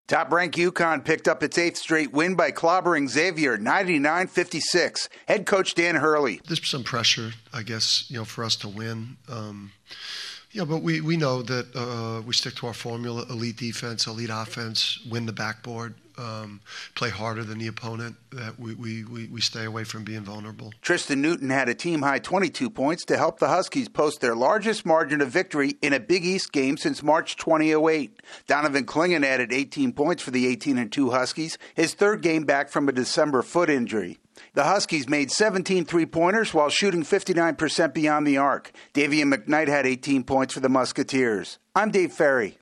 Top-ranked UConn picked up its 8th straight win by clobbering Xavier 99-56. Head coach Dan Hurley. There's some pressure, I guess, for us to win. But we know that we stick to our formula: elite defense, elite offense, win the backboard, play harder than the opponent. That we stay away from being vulnerable. Tristan Newton had a team-high 22 points to help the Huskies post their largest margin of victory in a Big East game since March 2008. Donovan Clingan added 18 points for the 18-2 Huskies, his third game back from a December foot injury. The Huskies made 17 three-pointers while shooting 59% beyond the arc. Davian McKnight had 18 points for the Musketeers. I'm Dave Ferry.